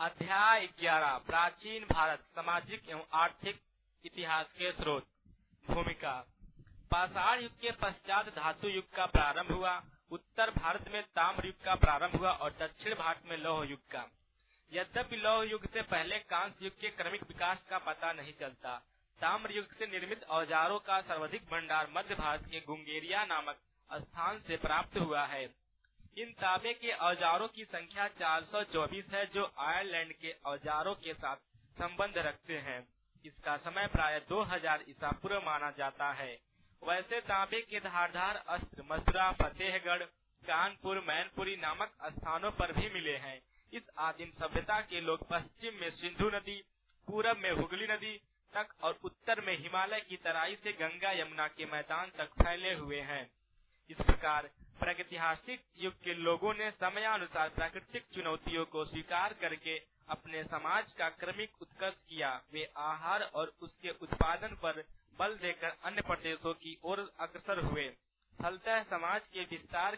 अध्याय 11 प्राचीन भारत सामाजिक एवं आर्थिक इतिहास के स्रोत। भूमिका। पाषाण युग के पश्चात धातु युग का प्रारंभ हुआ। उत्तर भारत में ताम्र युग का प्रारंभ हुआ और दक्षिण भारत में लौह युग का। यद्यपि लौह युग से पहले कांस्य युग के क्रमिक विकास का पता नहीं चलता। ताम्र युग से निर्मित औजारों का सर्वाधिक भंडार मध्य भारत के गुंगेरिया नामक स्थान से प्राप्त हुआ है। इन तांबे के औजारों की संख्या 424 है, जो आयरलैंड के औजारों के साथ संबंध रखते हैं। इसका समय प्राय 2000 ईसा पूर्व माना जाता है। वैसे तांबे के धारदार अस्त्र मथुरा, फतेहगढ़, कानपुर, मैनपुरी नामक स्थानों पर भी मिले हैं। इस आदिम सभ्यता के लोग पश्चिम में सिंधु नदी, पूरब में हुगली नदी तक और उत्तर में हिमालय की तराई से गंगा यमुना के मैदान तक फैले हुए हैं। इस प्रकार प्रागैतिहासिक युग के लोगों ने समयानुसार प्राकृतिक चुनौतियों को स्वीकार करके अपने समाज का क्रमिक उत्कर्ष किया। वे आहार और उसके उत्पादन पर बल देकर अन्य प्रदेशों की ओर अग्रसर हुए। फलतः समाज के विस्तार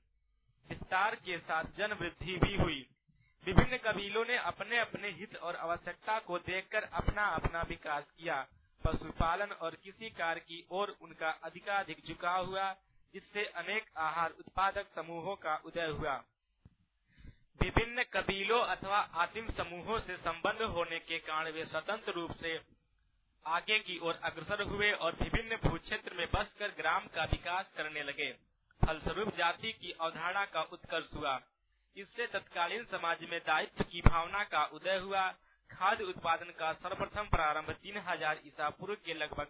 के साथ जन वृद्धि भी हुई। विभिन्न कबीलों ने अपने अपने हित और आवश्यकता को देखकर अपना अपना विकास किया। पशुपालन और कृषि कार्य की ओर उनका अधिकाधिक झुकाव हुआ, जिससे अनेक आहार उत्पादक समूहों का उदय हुआ। विभिन्न कबीलों अथवा आदिम समूहों से संबंध होने के कारण वे स्वतंत्र रूप से आगे की ओर अग्रसर हुए और विभिन्न भूक्षेत्र में बसकर ग्राम का विकास करने लगे। फलस्वरूप जाति की अवधारणा का उत्कर्ष हुआ। इससे तत्कालीन समाज में दायित्व की भावना का उदय हुआ। खाद्य उत्पादन का सर्वप्रथम प्रारंभ 3000 ईसा पूर्व के लगभग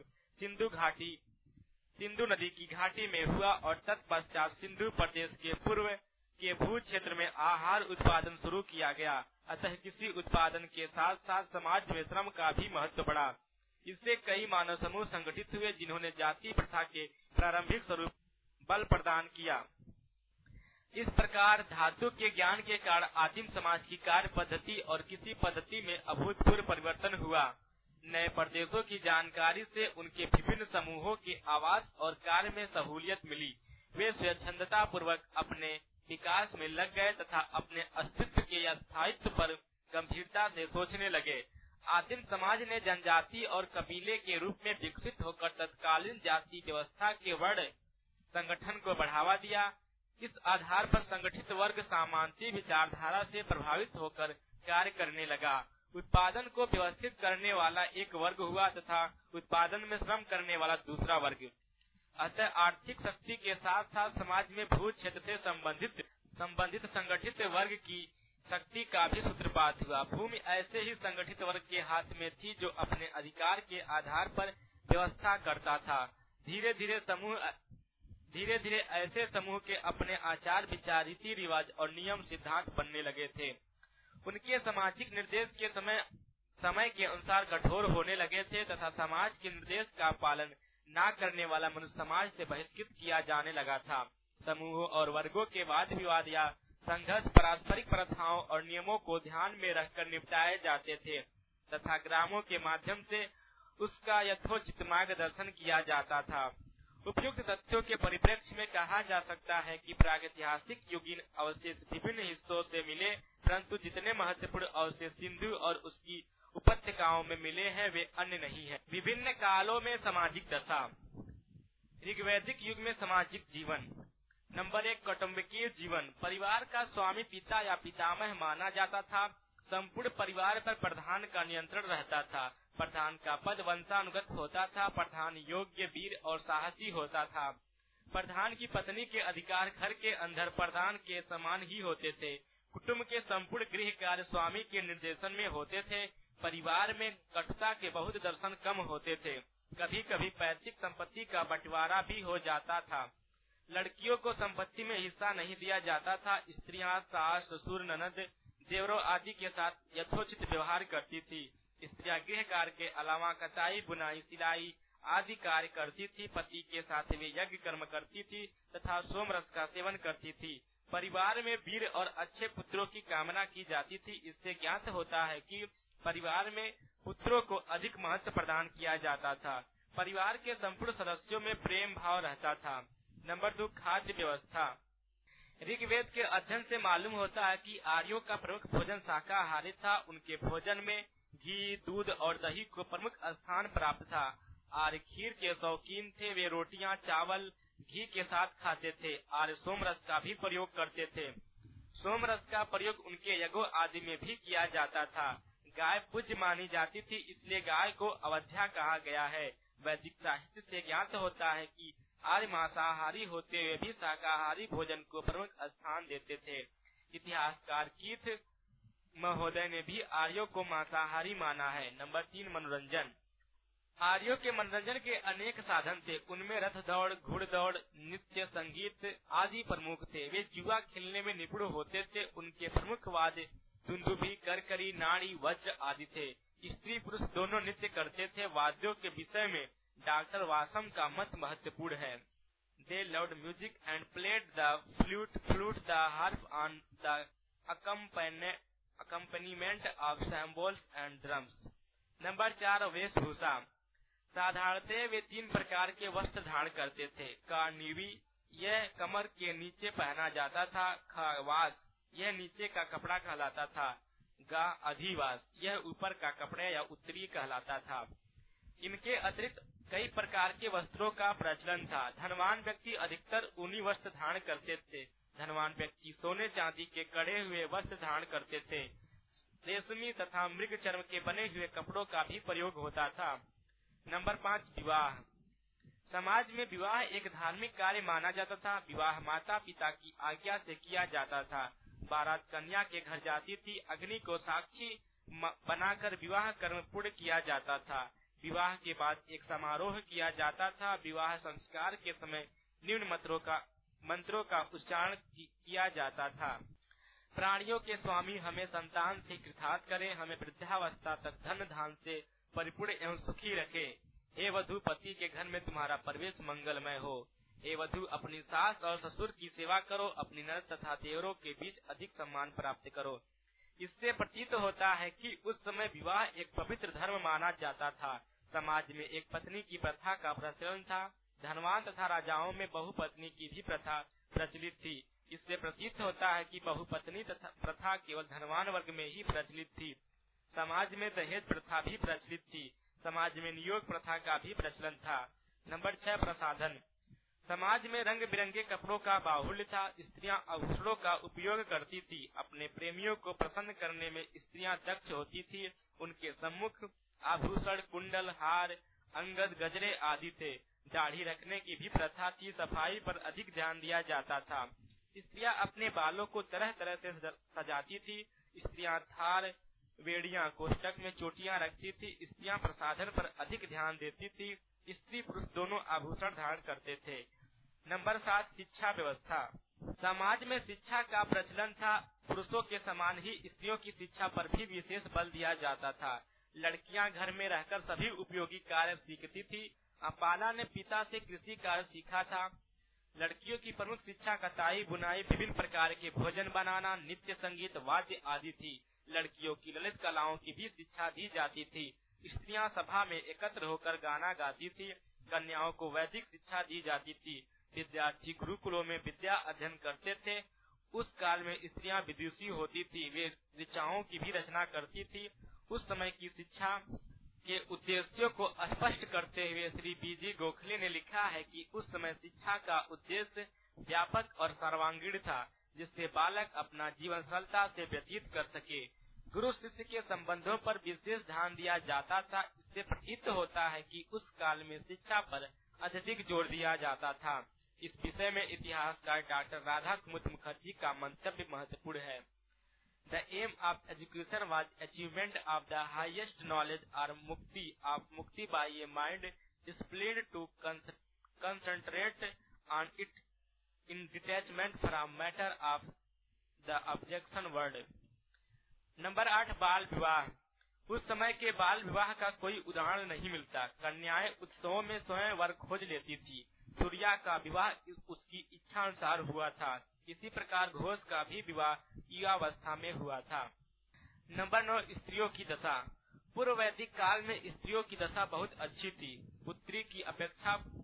सिंधु नदी की घाटी में हुआ और तत्पश्चात सिंधु प्रदेश के पूर्व के भू क्षेत्र में आहार उत्पादन शुरू किया गया। अतः कृषि उत्पादन के साथ साथ समाज में श्रम का भी महत्व बढ़ा। इससे कई मानव समूह संगठित हुए, जिन्होंने जाति प्रथा के प्रारंभिक स्वरूप बल प्रदान किया। इस प्रकार धातु के ज्ञान के कारण आदिम समाज की कार्य पद्धति और कृषि पद्धति में अभूतपूर्व परिवर्तन हुआ। नए प्रदेशों की जानकारी से उनके विभिन्न समूहों के आवास और कार्य में सहूलियत मिली। वे स्वच्छंदता पूर्वक अपने विकास में लग गए तथा अपने अस्तित्व के स्थायित्व पर गंभीरता से सोचने लगे। आदिम समाज ने जनजाति और कबीले के रूप में विकसित होकर तत्कालीन जाति व्यवस्था के वर्ण संगठन को बढ़ावा दिया। इस आधार पर संगठित वर्ग सामंती विचारधारा से प्रभावित होकर कार्य करने लगा। उत्पादन को व्यवस्थित करने वाला एक वर्ग हुआ तथा उत्पादन में श्रम करने वाला दूसरा वर्ग। अतः आर्थिक शक्ति के साथ साथ समाज में भू क्षेत्र से संबंधित संगठित वर्ग की शक्ति का भी सूत्रपात हुआ। भूमि ऐसे ही संगठित वर्ग के हाथ में थी, जो अपने अधिकार के आधार पर व्यवस्था करता था। धीरे धीरे ऐसे समूह के अपने आचार विचार, रीति रिवाज और नियम सिद्धांत बनने लगे थे। उनके सामाजिक निर्देश के समय के अनुसार कठोर होने लगे थे तथा समाज के निर्देश का पालन न करने वाला मनुष्य समाज से बहिष्कृत किया जाने लगा था। समूहों और वर्गों के वाद विवाद या संघर्ष पारस्परिक प्रथाओं और नियमों को ध्यान में रखकर निपटाए जाते थे तथा ग्रामों के माध्यम से उसका यथोचित मार्गदर्शन किया जाता था। उपयुक्त तथ्यों के परिप्रेक्ष्य में कहा जा सकता है कि प्रागैतिहासिक युगीन अवशेष विभिन्न हिस्सों से मिले, परंतु जितने महत्वपूर्ण अवशेष सिंधु और उसकी उपत्यकाओं में मिले हैं वे अन्य नहीं है। विभिन्न कालों में सामाजिक दशा। ऋग्वैदिक युग में सामाजिक जीवन। नंबर 1, कौटुंबिकीय जीवन। परिवार का स्वामी पिता या पितामह माना जाता था। संपूर्ण परिवार पर प्रधान का नियंत्रण रहता था। प्रधान का पद वंशानुगत होता था। प्रधान योग्य, वीर और साहसी होता था। प्रधान की पत्नी के अधिकार घर के अंदर प्रधान के समान ही होते थे। कुटुंब के संपूर्ण गृह कार्य स्वामी के निर्देशन में होते थे। परिवार में कटुता के बहुत दर्शन कम होते थे। कभी कभी पैतृक संपत्ति का बंटवारा भी हो जाता था। लड़कियों को संपत्ति में हिस्सा नहीं दिया जाता था। स्त्रियां सास, ससुर, ननद, देवरों आदि के साथ यथोचित व्यवहार करती थी। स्त्रियां गृह कार्य के अलावा कटाई, बुनाई, सिलाई आदि कार्य करती थी। पति के साथ वे यज्ञ कर्म करती थी तथा सोमरस का सेवन करती थी। परिवार में वीर और अच्छे पुत्रों की कामना की जाती थी। इससे ज्ञात होता है कि परिवार में पुत्रों को अधिक महत्व प्रदान किया जाता था। परिवार के संपूर्ण सदस्यों में प्रेम भाव रहता था। नंबर 2, खाद्य व्यवस्था। ऋग्वेद के अध्ययन से मालूम होता है कि आर्यों का प्रमुख भोजन शाकाहारी था। उनके भोजन में घी, दूध और दही को प्रमुख स्थान प्राप्त था। आर्य खीर के शौकीन थे। वे रोटियां, चावल घी के साथ खाते थे। आर्य सोमरस का भी प्रयोग करते थे। सोमरस का प्रयोग उनके यज्ञों आदि में भी किया जाता था। गाय पूज्य मानी जाती थी, इसलिए गाय को अवध्या कहा गया है। वैदिक साहित्य से ज्ञात होता है कि आर्य मांसाहारी होते हुए भी शाकाहारी भोजन को प्रमुख स्थान देते थे। इतिहासकार कीथ महोदय ने भी आर्यों को मांसाहारी माना है। नंबर 3, मनोरंजन। आर्यों के मनोरंजन के अनेक साधन थे। उनमें रथ दौड़, घुड़दौड़, नृत्य, संगीत आदि प्रमुख थे। वे जुआ खेलने में निपुण होते थे। उनके प्रमुख वाद्य दुंदुभी, करकरी, नाड़ी, वज्र आदि थे। स्त्री पुरुष दोनों नृत्य करते थे। वाद्यों के विषय में डॉक्टर वासम का मत महत्वपूर्ण है। They loved music and played the flute, the harp on the accompaniment of cymbals and drums. Number 4, वेशभूषा। साधारणतः वे 3 प्रकार के वस्त्र धारण करते थे। कारनीवी, यह कमर के नीचे पहना जाता था। खवास, यह नीचे का कपड़ा कहलाता था। अधिवास, यह ऊपर का कपड़ा या उत्तरी कहलाता था। इनके अतिरिक्त कई प्रकार के वस्त्रों का प्रचलन था। धनवान व्यक्ति अधिकतर ऊनी वस्त्र धारण करते थे। धनवान व्यक्ति सोने चांदी के कड़े हुए वस्त्र धारण करते थे। रेशमी तथा मृग चर्म के बने हुए कपड़ों का भी प्रयोग होता था। नंबर 5, विवाह। समाज में विवाह एक धार्मिक कार्य माना जाता था। विवाह माता पिता की आज्ञा से किया जाता था। बारात कन्या के घर जाती थी। अग्नि को साक्षी बनाकर विवाह कर्म पूर्ण किया जाता था। विवाह के बाद एक समारोह किया जाता था। विवाह संस्कार के समय निम्न मंत्रों का उच्चारण किया जाता था। प्राणियों के स्वामी हमें संतान से कृतार्थ करें, हमें वृद्धावस्था तक धन धान से परिपूर्ण एवं सुखी रखे। हे वधू, पति के घर में तुम्हारा प्रवेश मंगलमय हो। हे वधू, अपनी सास और ससुर की सेवा करो। अपनी ननद तथा देवरों के बीच अधिक सम्मान प्राप्त करो। इससे प्रतीत होता है कि उस समय विवाह एक पवित्र धर्म माना जाता था। समाज में एक पत्नी की प्रथा का प्रचलन था। धनवान तथा राजाओं में बहुपत्नी की भी प्रथा प्रचलित थी। इससे प्रतीत होता है कि बहुपत्नी प्रथा केवल धनवान वर्ग में ही प्रचलित थी। समाज में दहेज प्रथा भी प्रचलित थी। समाज में नियोग प्रथा का भी प्रचलन था। नंबर 6, प्रसाधन। समाज में रंग बिरंगे कपड़ों का बाहुल्य था। स्त्रियां आभूषणों का उपयोग करती थी। अपने प्रेमियों को प्रसन्न करने में स्त्रियां दक्ष होती थी। उनके सम्मुख आभूषण, कुंडल, हार, अंगद, गजरे आदि थे। दाढ़ी रखने की भी प्रथा थी। सफाई पर अधिक ध्यान दिया जाता था। स्त्रियां अपने बालों को तरह तरह से सजाती थी। स्त्रियां थार, बेड़ियां, कोष्ठक में चोटियां रखती थी। स्त्रियां प्रसाधन पर अधिक ध्यान देती थी। स्त्री पुरुष दोनों आभूषण धारण करते थे। नंबर 7, शिक्षा व्यवस्था। समाज में शिक्षा का प्रचलन था। पुरुषों के समान ही स्त्रियों की शिक्षा पर भी विशेष बल दिया जाता था। लड़कियां घर में रहकर सभी उपयोगी कार्य सीखती थी। अपाला ने पिता से कृषि कार्य सीखा था। लड़कियों की प्रमुख शिक्षा कताई, बुनाई, विभिन्न प्रकार के भोजन बनाना, नृत्य, संगीत, वाद्य आदि थी। लड़कियों की ललित कलाओं की भी शिक्षा दी जाती थी। स्त्रियां सभा में एकत्र होकर गाना गाती थी। कन्याओं को वैदिक शिक्षा दी जाती थी। विद्यार्थी गुरुकुलों में विद्या अध्ययन करते थे। उस काल में स्त्रियां विदुषी होती थी। वे ऋचाओं की भी रचना करती थी। उस समय की शिक्षा के उद्देश्यों को स्पष्ट करते हुए श्री बीजी गोखले ने लिखा है कि उस समय शिक्षा का उद्देश्य व्यापक और सर्वांगीण था, जिससे बालक अपना जीवन सरलता से व्यतीत कर सके। गुरु शिष्य के संबंधों पर विशेष ध्यान दिया जाता था। इससे प्रतीत होता है कि उस काल में शिक्षा पर अत्यधिक जोर दिया जाता था। इस विषय में इतिहासकार डॉक्टर राधा कुमुद मुखर्जी का मंतव्य महत्वपूर्ण है। The aim of education was achievement of the highest knowledge or mukti by a mind disciplined to concentrate on it in detachment from matter of the objection world. Number 8, बाल विवाह। उस समय के बाल विवाह का कोई उदाहरण नहीं मिलता। कन्याएं उत्सवों में स्वयं वर खोज लेती थी। सूर्या का विवाह उसकी इच्छा अनुसार हुआ था। इसी प्रकार घोष का भी विवाह युवावस्था में हुआ था। नंबर 9, स्त्रियों की दशा। पूर्व वैदिक काल में स्त्रियों की दशा बहुत अच्छी थी। पुत्री की अपेक्षा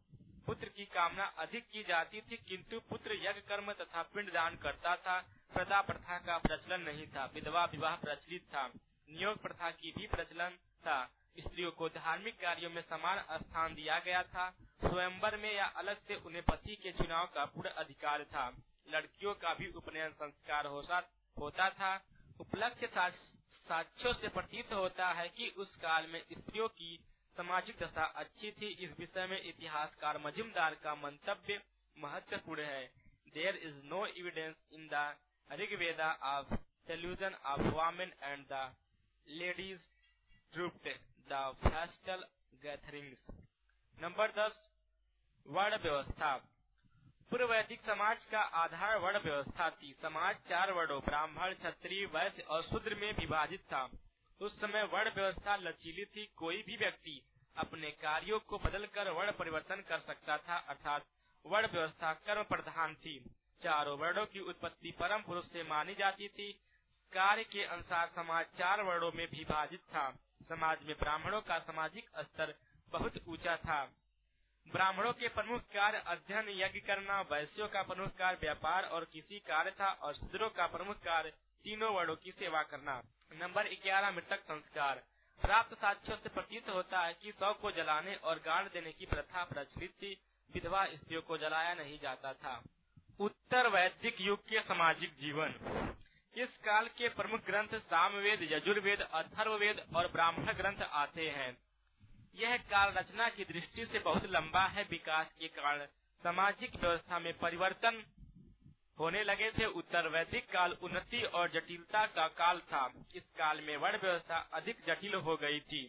पुत्र की कामना अधिक की जाती थी, किंतु पुत्र यज्ञ कर्म तथा पिंडदान करता था। प्रदा प्रथा का प्रचलन नहीं था, विधवा विवाह प्रचलित था, नियोग प्रथा की भी प्रचलन था। स्त्रियों को धार्मिक कार्यों में समान स्थान दिया गया था। स्वयंवर में या अलग से उन्हें पति के चुनाव का पूर्ण अधिकार था। लड़कियों का भी उपनयन संस्कार होता था। उपलक्ष्य साक्ष्यों से प्रतीत होता है कि उस काल में स्त्रियों की सामाजिक दशा अच्छी थी। इस विषय में इतिहासकार मजुमदार का मंतव्य महत्वपूर्ण है। There is no evidence in the Rigveda of seclusion of women and the ladies trooped the festal gatherings. Number 10, वर्ण व्यवस्था। पूर्व वैदिक समाज का आधार वर्ण व्यवस्था थी। समाज 4 वर्णों ब्राह्मण, क्षत्रिय, वैश्य और शूद्र में विभाजित था। उस समय वर्ण व्यवस्था लचीली थी। कोई भी व्यक्ति अपने कार्यों को बदलकर वर्ण परिवर्तन कर सकता था, अर्थात वर्ण व्यवस्था कर्म प्रधान थी। चारों वर्णों की उत्पत्ति परम पुरुष से मानी जाती थी। कार्य के अनुसार समाज 4 वर्णों में विभाजित था। समाज में ब्राह्मणों का सामाजिक स्तर बहुत ऊंचा था। ब्राह्मणों के प्रमुख कार्य अध्ययन यज्ञ करना, वैश्यों का प्रमुख कार्य व्यापार और कृषि कार्य था और शूद्रों का प्रमुख कार्य तीनों वर्णों की सेवा करना। नंबर 11, मृतक संस्कार। प्राप्त साक्ष्यों से प्रतीत होता है कि शव को जलाने और गाड़ देने की प्रथा प्रचलित थी। विधवा स्त्रियों को जलाया नहीं जाता था। उत्तर वैदिक युग के सामाजिक जीवन। इस काल के प्रमुख ग्रंथ सामवेद, यजुर्वेद, अथर्ववेद और ब्राह्मण ग्रंथ आते हैं। यह काल रचना की दृष्टि से बहुत लंबा है। विकास के कारण सामाजिक व्यवस्था में परिवर्तन होने लगे थे। उत्तर वैदिक काल उन्नति और जटिलता का काल था। इस काल में वर्ण व्यवस्था अधिक जटिल हो गई थी।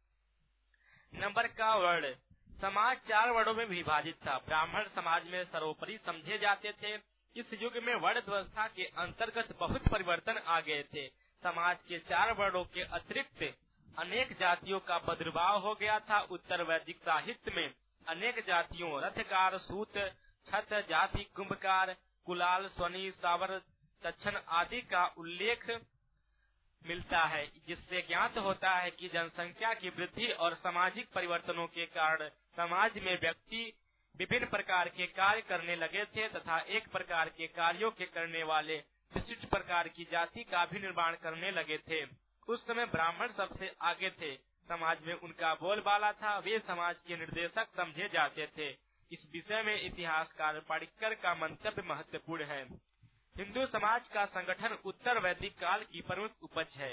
नंबर का वर्ण। समाज 4 वर्णों में विभाजित था। ब्राह्मण समाज में सर्वोपरि समझे जाते थे। इस युग में वर्ण व्यवस्था के अंतर्गत बहुत परिवर्तन आ गए थे। समाज के 4 वर्णों के अतिरिक्त अनेक जातियों का प्रादुर्भाव हो गया था। उत्तर वैदिक साहित्य में अनेक जातियों रथकार, सूत, छत जाति, कुंभकार, कुलाल, स्वनी, सावर, दक्षिण आदि का उल्लेख मिलता है, जिससे ज्ञात होता है कि जनसंख्या की वृद्धि और सामाजिक परिवर्तनों के कारण समाज में व्यक्ति विभिन्न प्रकार के कार्य करने लगे थे तथा एक प्रकार के कार्यों के करने वाले विशिष्ट प्रकार की जाति का भी निर्माण करने लगे थे। उस समय ब्राह्मण सबसे आगे थे। समाज में उनका बोलबाला था। वे समाज के निर्देशक समझे जाते थे। इस विषय में इतिहासकार पाणिक्कर का मंतव्य महत्वपूर्ण है। हिंदू समाज का संगठन उत्तर वैदिक काल की प्रमुख उपज है।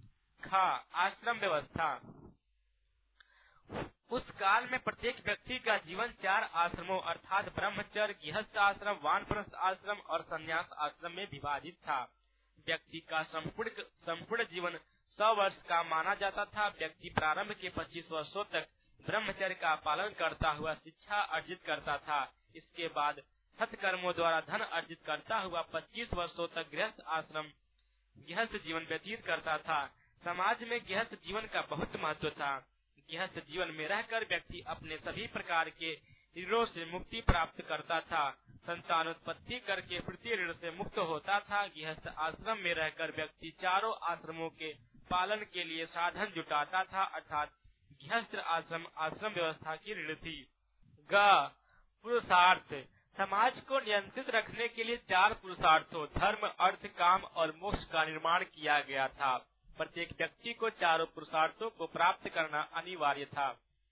आश्रम व्यवस्था। उस काल में प्रत्येक व्यक्ति का जीवन 4 आश्रमों अर्थात ब्रह्मचर्य, गृहस्थ आश्रम, वानप्रस्थ आश्रम और संन्यास आश्रम में विभाजित था। व्यक्ति का संपूर्ण जीवन 100 वर्ष का माना जाता था। व्यक्ति प्रारंभ के 25 वर्षों तक ब्रह्मचर्य का पालन करता हुआ शिक्षा अर्जित करता था। इसके बाद सत्कर्मों द्वारा धन अर्जित करता हुआ 25 वर्षों तक गृहस्थ जीवन व्यतीत करता था। समाज में गृहस्थ जीवन का बहुत महत्व था। गृहस्थ जीवन में रहकर व्यक्ति अपने सभी प्रकार के ऋणों से मुक्ति प्राप्त करता था। संतानोत्पत्ति करके प्रति ऋण से मुक्त होता था। गृहस्थ आश्रम में रहकर व्यक्ति चारों आश्रमों के पालन के लिए साधन जुटाता था, अर्थात गृहस्थ आश्रम व्यवस्था की ऋण थी। पुरुषार्थ। समाज को नियंत्रित रखने के लिए 4 पुरुषार्थों धर्म, अर्थ, काम और मोक्ष का निर्माण किया गया था। प्रत्येक व्यक्ति को चारों पुरुषार्थों को प्राप्त करना अनिवार्य था।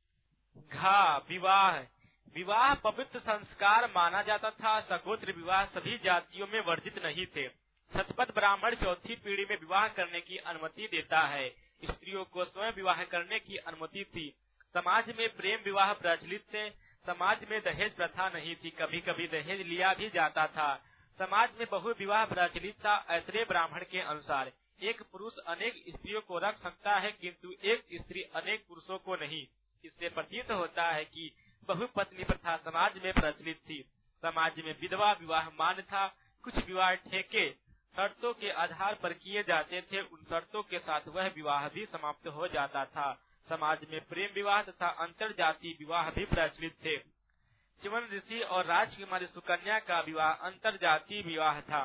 विवाह। विवाह पवित्र संस्कार माना जाता था। सगोत्र विवाह सभी जातियों में वर्जित नहीं थे। शतपथ ब्राह्मण 4थी पीढ़ी में विवाह करने की अनुमति देता है। स्त्रियों को स्वयं विवाह करने की अनुमति थी। समाज में प्रेम विवाह प्रचलित थे। समाज में दहेज प्रथा नहीं थी। कभी कभी दहेज लिया भी जाता था। समाज में बहु विवाह प्रचलित था। ऐतरेय ब्राह्मण के अनुसार एक पुरुष अनेक स्त्रियों को रख सकता है, किंतु एक स्त्री अनेक पुरुषों को नहीं। इससे प्रतीत होता है कि बहुपत्नी प्रथा समाज में प्रचलित थी। समाज में विधवा विवाह मान्य था। कुछ विवाह ठेके शर्तों के आधार पर किए जाते थे। उन शर्तों के साथ वह विवाह भी समाप्त हो जाता था। समाज में प्रेम विवाह तथा अंतर जाति विवाह भी प्रचलित थे। च्यवन ऋषि और राजकुमारी सुकन्या का विवाह अंतर जाति विवाह था।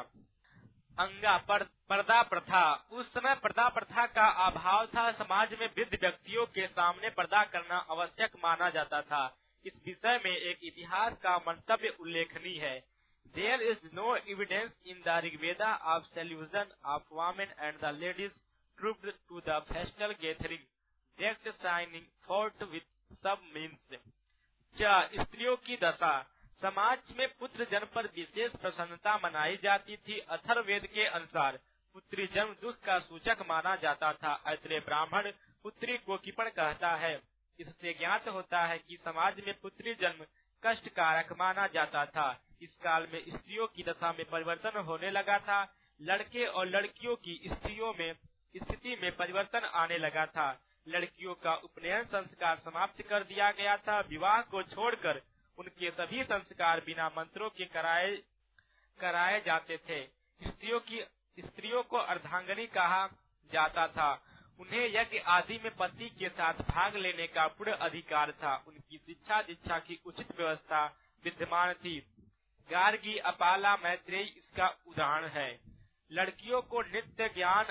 पर्दा प्रथा। उस समय पर्दा प्रथा का अभाव था। समाज में वृद्ध व्यक्तियों के सामने पर्दा करना आवश्यक माना जाता था। इस विषय में एक इतिहास का मंतव्य उल्लेखनीय है। There is no evidence in the Rigveda of collusion of women and the ladies trooped to the festal gathering, decked shining forth with सब means। स्त्रियों की दशा। समाज में पुत्र जन्म पर विशेष प्रसन्नता मनाई जाती थी। अथर्ववेद के अनुसार पुत्री जन्म दुख का सूचक माना जाता था। अतः ब्राह्मण पुत्री को कृपण कहता है। इससे ज्ञात होता है कि समाज में पुत्री जन्म कष्ट कारक माना जाता था। इस काल में स्त्रियों की दशा में परिवर्तन होने लगा था। लड़के और लड़कियों की स्त्रियों में स्थिति में परिवर्तन आने लगा था। लड़कियों का उपनयन संस्कार समाप्त कर दिया गया था। विवाह को छोड़कर उनके सभी संस्कार बिना मंत्रों के कराए जाते थे। स्त्रियों को अर्धांगिनी कहा जाता था। उन्हें यज्ञ आदि में पति के साथ भाग लेने का पूर्ण अधिकार था। उनकी शिक्षा दीक्षा की उचित व्यवस्था विद्यमान थी। गार्गी, अपाला, मैत्रेयी इसका उदाहरण है। लड़कियों को नित्य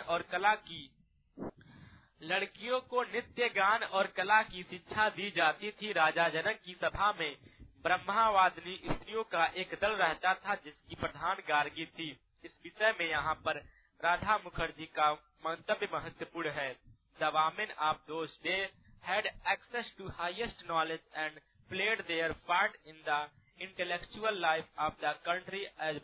ज्ञान और कला की शिक्षा दी जाती थी। राजा जनक की सभा में ब्रह्मावादिनी स्त्रियों का एक दल रहता था, जिसकी प्रधान गार्गी थी। इस विषय में यहाँ पर राधा मुखर्जी का मंतव्य महत्वपूर्ण है। The women of those days had access to highest knowledge and played their part in the intellectual life of the country as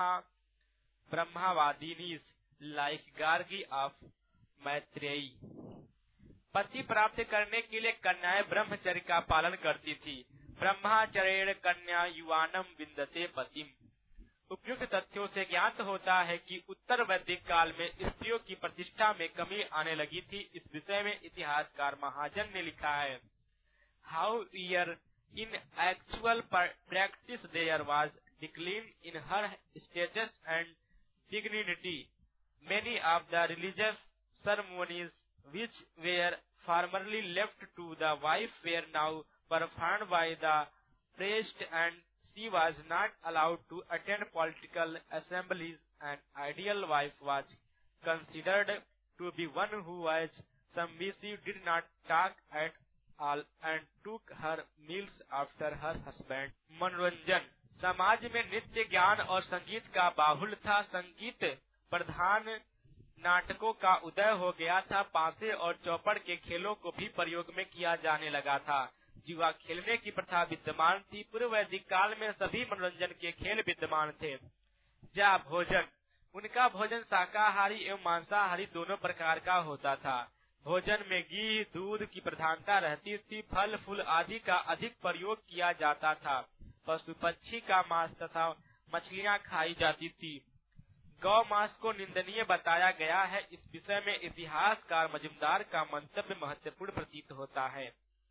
Brahmavadinis, like Gargi of Maitreyi। पति प्राप्त करने के लिए कन्याएं ब्रह्मचर्य का पालन करती थी। ब्रह्मचर्येण कन्या युवानम विन्दते पतिम। उपयुक्त तथ्यों से ज्ञात होता है कि उत्तर वैदिक काल में स्त्रियों की प्रतिष्ठा में कमी आने लगी थी। इस विषय में इतिहासकार महाजन ने लिखा है, however in actual practice there was decline in her status and dignity. Many of the religious ceremonies which were formerly left to the wife were now performed by the priest, and she was not allowed to attend political assemblies. An ideal wife was considered to be one who was submissive, did not talk at all, and took her meals after her husband. मनोरंजन। समाज में नृत्य, ज्ञान और संगीत का बाहुल्य था। संगीत प्रधान नाटकों का उदय हो गया था। पासे और चौपड़ के खेलों को भी प्रयोग में किया जाने लगा था। जुआ खेलने की प्रथा विद्यमान थी। पूर्व वैदिक काल में सभी मनोरंजन के खेल विद्यमान थे। भोजन। उनका भोजन शाकाहारी एवं मांसाहारी दोनों प्रकार का होता था। भोजन में घी, दूध की प्रधानता रहती थी। फल फूल आदि का अधिक प्रयोग किया जाता था। पशु पक्षी का मांस तथा मछलियां खाई जाती थी। गौ मांस को निंदनीय बताया गया है। इस विषय में इतिहासकार मजुमदार का मंतव्य महत्वपूर्ण प्रतीत होता है।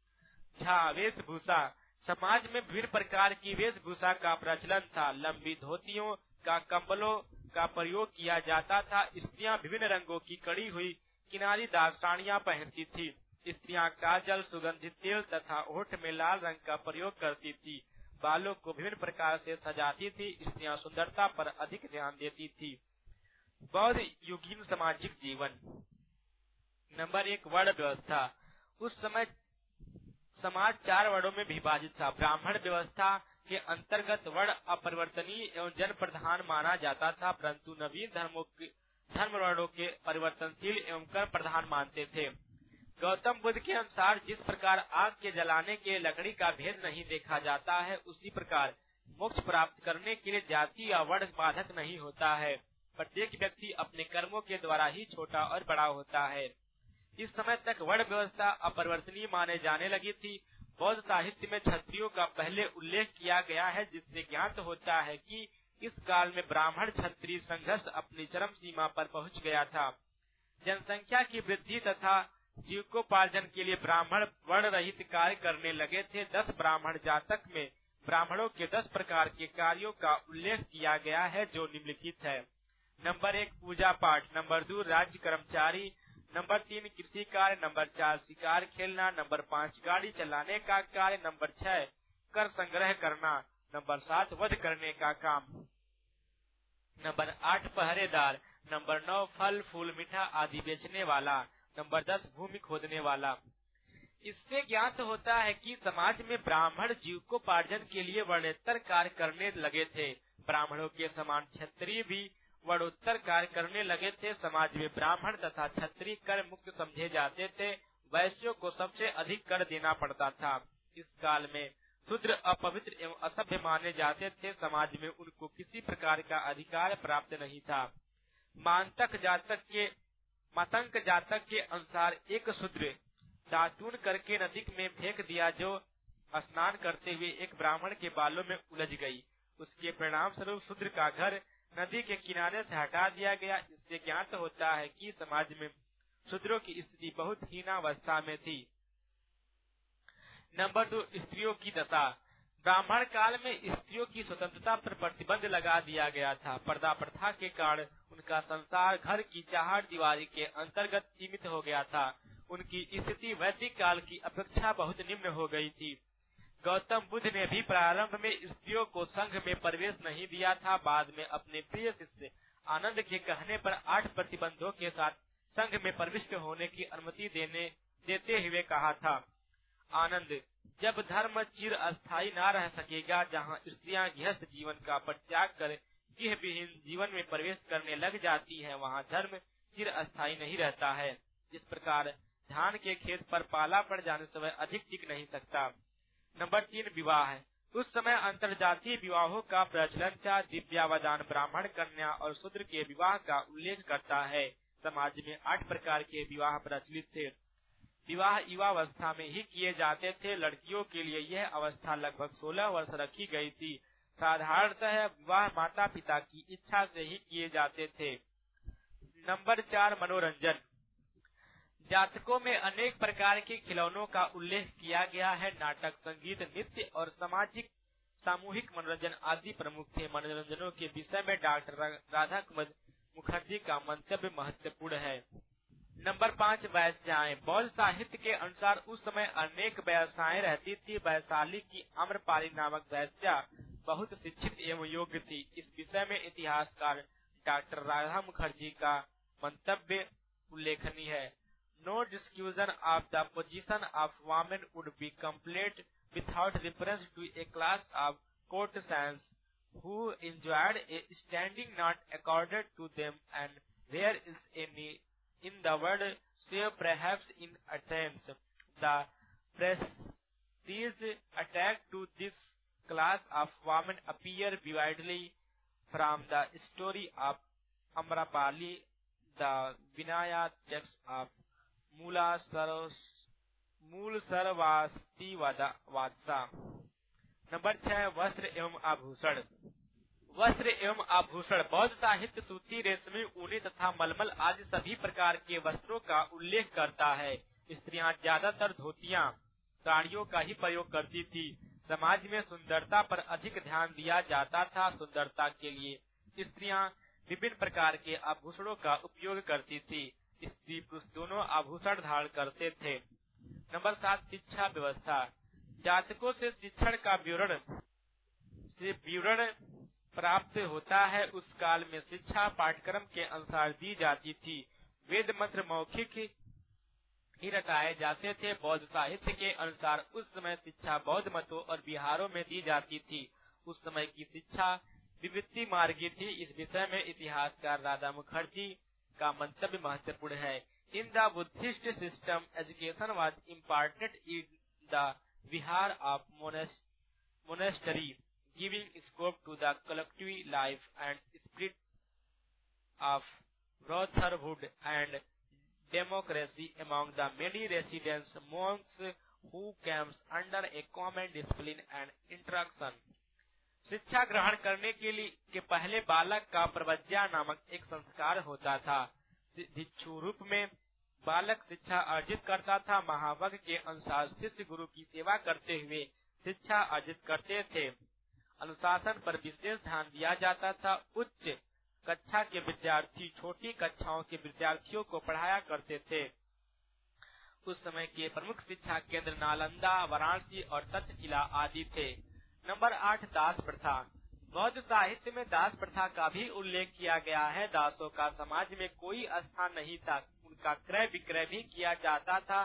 वेशभूषा। समाज में विभिन्न प्रकार की वेशभूषा का प्रचलन था। लंबी धोतियों का कंबलों का प्रयोग किया जाता था। स्त्रियां विभिन्न रंगों की कड़ी हुई किनारीदार साड़ियां पहनती थी। स्त्रियां काजल, सुगंधित तेल तथा होठ में लाल रंग का प्रयोग करती थी। बालों को विभिन्न प्रकार से सजाती थी। स्त्रियां सुंदरता पर अधिक ध्यान देती थी। बौद्ध युगीन सामाजिक जीवन। नंबर 1, वर्ण व्यवस्था। उस समय समाज 4 वर्णों में विभाजित था। ब्राह्मण व्यवस्था के अंतर्गत वर्ण अपरिवर्तनीय एवं जन प्रधान माना जाता था, परंतु नवीन धर्म वर्णों के परिवर्तनशील एवं कर प्रधान मानते थे। गौतम बुद्ध के अनुसार जिस प्रकार आग के जलाने के लकड़ी का भेद नहीं देखा जाता है, उसी प्रकार मोक्ष प्राप्त करने के लिए जाति या वर्ण बाधक नहीं होता है। प्रत्येक व्यक्ति अपने कर्मों के द्वारा ही छोटा और बड़ा होता है। इस समय तक वर्ण व्यवस्था अपरिवर्तनीय माने जाने लगी थी। बौद्ध साहित्य में क्षत्रियों का पहले उल्लेख किया गया है, जिससे ज्ञात होता है कि इस काल में ब्राह्मण क्षत्रिय संघर्ष अपनी चरम सीमा पर पहुंच गया था। जनसंख्या की वृद्धि तथा जीविकोपार्जन के लिए ब्राह्मण वर्ण रहित कार्य करने लगे थे। 10 ब्राह्मण जातक में ब्राह्मणों के 10 प्रकार के कार्यों का उल्लेख किया गया है, जो निम्नलिखित है। नंबर 1, पूजा पाठ। नंबर 2, राज्य कर्मचारी। नंबर 3, कृषि कार्य। नंबर 4, शिकार खेलना। नंबर 5, गाड़ी चलाने का कार्य। नंबर 6, कर संग्रह करना। नंबर 7, वध करने का काम। नंबर 8, पहरेदार। नंबर 9, फल फूल मीठा आदि बेचने वाला। नंबर 10, भूमि खोदने वाला। इससे ज्ञात होता है कि समाज में ब्राह्मण जीविकोपार्जन के लिए वर्णोत्तर कार्य करने लगे थे। ब्राह्मणों के समान क्षत्रिय भी वर्णोत्तर कार्य करने लगे थे। समाज में ब्राह्मण तथा क्षत्रिय कर मुक्त समझे जाते थे। वैश्यों को सबसे अधिक कर देना पड़ता था। इस काल में शूद्र अपवित्र एवं असभ्य माने जाते थे। समाज में उनको किसी प्रकार का अधिकार प्राप्त नहीं था। मातंग जातक के अनुसार एक शूद्र दातून करके नदी में फेंक दिया, जो स्नान करते हुए एक ब्राह्मण के बालों में उलझ गई। उसके परिणाम स्वरूप शूद्र का घर नदी के किनारे से हटा दिया गया। इससे ज्ञात होता है कि समाज में शूद्रों की स्थिति बहुत हीनावस्था में थी। नंबर 2, स्त्रियों की दशा। ब्राह्मण काल में स्त्रियों की स्वतंत्रता पर प्रतिबंध लगा दिया गया था। पर्दा प्रथा के कारण उनका संसार घर की चार दीवारी के अंतर्गत सीमित हो गया था। उनकी स्थिति वैदिक काल की अपेक्षा बहुत निम्न हो गई थी। गौतम बुद्ध ने भी प्रारंभ में स्त्रियों को संघ में प्रवेश नहीं दिया था। बाद में अपने प्रिय शिष्य आनंद के कहने पर 8 प्रतिबंधों के साथ संघ में प्रविष्ट होने की अनुमति देते हुए कहा था, आनंद, जब धर्म चिर अस्थायी न रह सकेगा, जहाँ स्त्रियां गृहस्थ जीवन का परित्याग कर गृह विहीन जीवन में प्रवेश करने लग जाती है, वहाँ धर्म चिर अस्थायी नहीं रहता है। जिस प्रकार धान के खेत पर पाला पड़ जाने से वह अधिक टिक नहीं सकता। नंबर 3, विवाह। उस समय अंतरजातीय विवाहों का प्रचलन था। दिव्यावदान ब्राह्मण कन्या और शूद्र के विवाह का उल्लेख करता है। समाज में 8 प्रकार के विवाह प्रचलित थे। विवाह युवावस्था में ही किए जाते थे। लड़कियों के लिए यह अवस्था लगभग 16 वर्ष रखी गई थी। साधारणतः विवाह माता पिता की इच्छा से ही किए जाते थे। नंबर 4, मनोरंजन। जातकों में अनेक प्रकार के खिलौनों का उल्लेख किया गया है। नाटक, संगीत, नृत्य और सामूहिक मनोरंजन आदि प्रमुख थे। मनोरंजनों के विषय में डॉक्टर राधाकुमार मुखर्जी का मंतव्य महत्वपूर्ण है। नंबर 5, वैश्याएं। बौद्ध साहित्य के अनुसार उस समय अनेक वैश्याएं रहती थी। वैशाली की आम्रपाली नामक वैश्या बहुत शिक्षित एवं योग्य थी। इस विषय में इतिहासकार डॉक्टर राधा मुखर्जी का मंतव्य उल्लेखनीय है। No discussion of the position of women would be complete without reference to a class of courtesans who enjoyed a standing not accorded to them, and there is any in the world, save perhaps in Athens. The prestige attached to this class of women appear vividly from the story of Amrapali, the Vinaya text of मूल Sarvasti वादसा। Number 6, वस्त्र एवं आभूषण। वस्त्र एवं आभूषण। बौद्ध साहित्य सूती, रेशमी, ऊनी तथा मलमल आदि सभी प्रकार के वस्त्रों का उल्लेख करता है। स्त्रियां ज्यादातर धोतियां, साड़ियों का ही प्रयोग करती थी। समाज में सुंदरता पर अधिक ध्यान दिया जाता था। सुंदरता के लिए स्त्रियां विभिन्न प्रकार के आभूषणों का उपयोग करती थी। स्त्री पुरुष दोनों आभूषण धारण करते थे। नंबर 7, शिक्षा व्यवस्था। जातकों से शिक्षण का विवरण प्राप्त होता है। उस काल में शिक्षा पाठ्यक्रम के अनुसार दी जाती थी। वेद मंत्र मौखिक ही रटाए जाते थे। बौद्ध साहित्य के अनुसार उस समय शिक्षा बौद्ध मतों और विहारों में दी जाती थी। उस समय की शिक्षा विवृत्ति मार्गी थी। इस विषय में इतिहासकार राधा मुखर्जी का मंतव्य महत्वपूर्ण है। In the Buddhist system education was imparted in the vihara of monastery, giving scope to the collective life and spirit of brotherhood and democracy among the many residents monks who came under a common discipline and instruction। शिक्षा ग्रहण करने के पहले बालक का प्रवज्या नामक एक संस्कार होता था। भिक्षु रूप में बालक शिक्षा अर्जित करता था। महावग के अनुसार शिष्य गुरु की सेवा करते हुए शिक्षा अर्जित करते थे। अनुशासन पर विशेष ध्यान दिया जाता था। उच्च कक्षा के विद्यार्थी छोटी कक्षाओं के विद्यार्थियों को पढ़ाया करते थे। उस समय के प्रमुख शिक्षा केंद्र नालंदा, वाराणसी और तक्षशिला आदि थे। नंबर 8, दास प्रथा। बौद्ध साहित्य में दास प्रथा का भी उल्लेख किया गया है। दासों का समाज में कोई स्थान नहीं था। उनका क्रय विक्रय भी किया जाता था।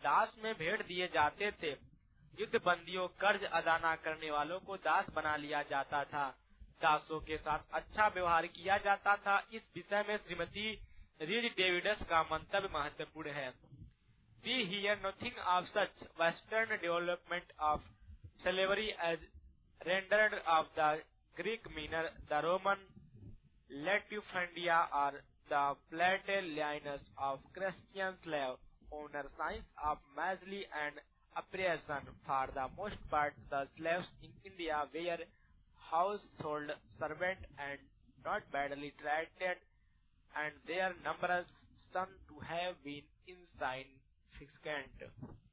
दास में भेड़ दिए जाते थे। युद्ध बंदियों, कर्ज अदा न करने वालों को दास बना लिया जाता था। दासों के साथ अच्छा व्यवहार किया जाता था। इस विषय में श्रीमती रीड डेविडस का मंतव्य महत्वपूर्ण है। We hear nothing of such Western development of slavery as rendered of the Greek minor, the Roman latifundia, or the Platelinus of Christian slave owner signs of misery and oppression. For the most part, the slaves in India were household servants and not badly treated, and their numbers shown to have been insignificant.